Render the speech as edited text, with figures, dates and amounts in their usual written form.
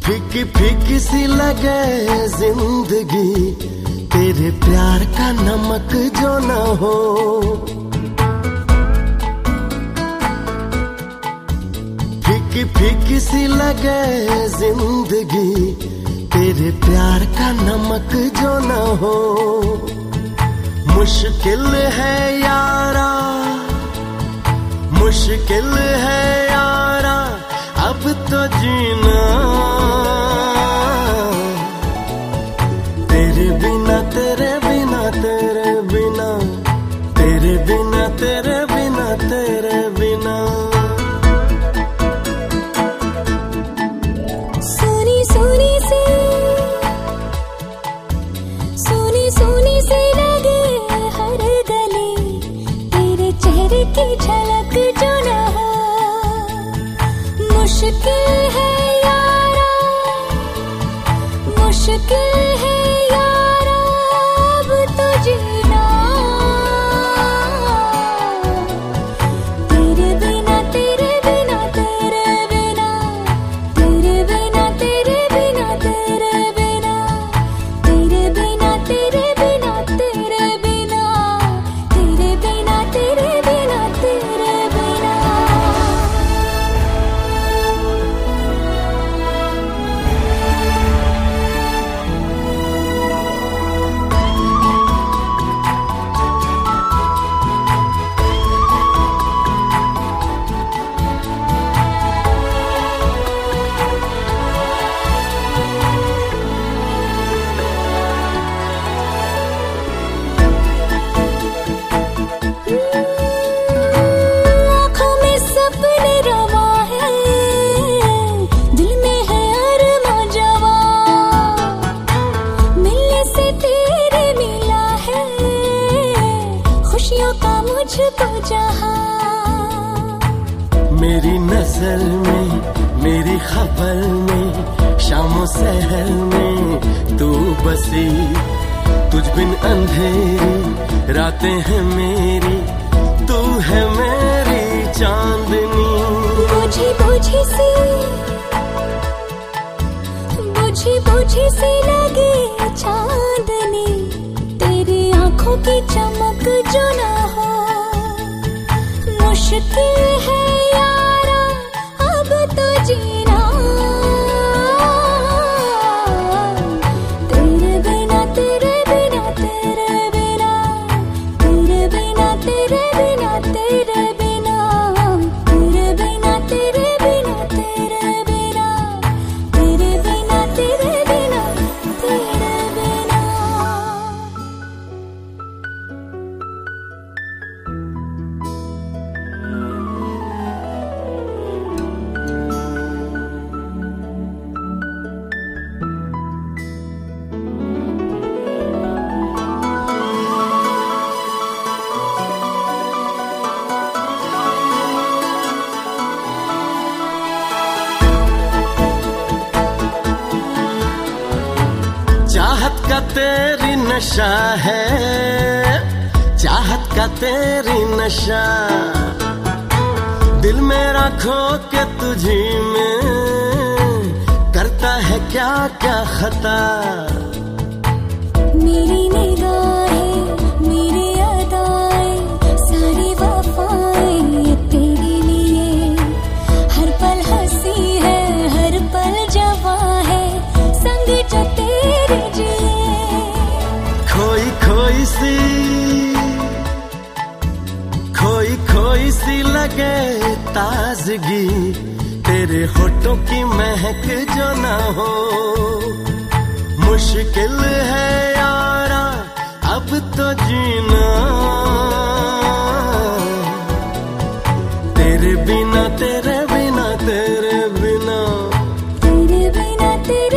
फीकी फीकी सी लगे जिंदगी, तेरे प्यार का नमक जो न हो। फीकी फीकी सी लगे जिंदगी, तेरे प्यार का नमक जो न हो। मुश्किल है यारा, मुश्किल है यारा अब तो जीना, तेरे बिना तेरे बिना तेरे बिना, तेरे बिना तेरे बिना तेरे बिना। सोनी सोनी सी, सोनी सोनी सी लगे हर गली, तेरे चेहरे की झलक जो न हो। मुश्किल है यारा, मुश्किल है यारा अब तो जीना, तेरे बिना तेरे बिना तेरे बिना, तेरे बिना तेरे बिना तेरे बिना, तेरे बिना तेरे बिना तेरे बिना, तेरे बिना तेरे बिना तेरे बिना। आँखों में सपने रवा है, दिल में है अरमां जवां, मिलने से तेरे मिला है खुशियों का मुझको जहां। मेरी नजर में, मेरी खबर में, शामों सहर में तू बसी। तुझ बिन अंधेरी रातें हैं मेरी, तू है मेरी चांदनी। बुझी बुझी सी, बुझी बुझी सी लगे चांदनी, तेरी आंखों की चमक जो न हो। मुश्किल है यारा अब तो जीना, तेरे बिना तेरे बिना तेरे बिना, तेरे बिना तेरे बिना तेरे बिना, तेरे बिना तेरे बिना तेरे बिना, तेरे बिना तेरे बिना तेरे बिना। चाहत का तेरी नशा है, चाहत का तेरी नशा, दिल मेरा खो के तुझी में करता है क्या क्या खता। मेरी निगाहें, मेरी अदाएं, सारी वफाएं तेरे लिए, हर पल हंसी है, हर पल जवां है, संग जो तेरे जिए। खोई खोई सी, खोई खोई सी लगे ताजगी, तेरे होठों की महक जो न हो। मुश्किल है यारा अब तो जीना, तेरे बिना तेरे बिना तेरे बिना, तेरे बिना तेरे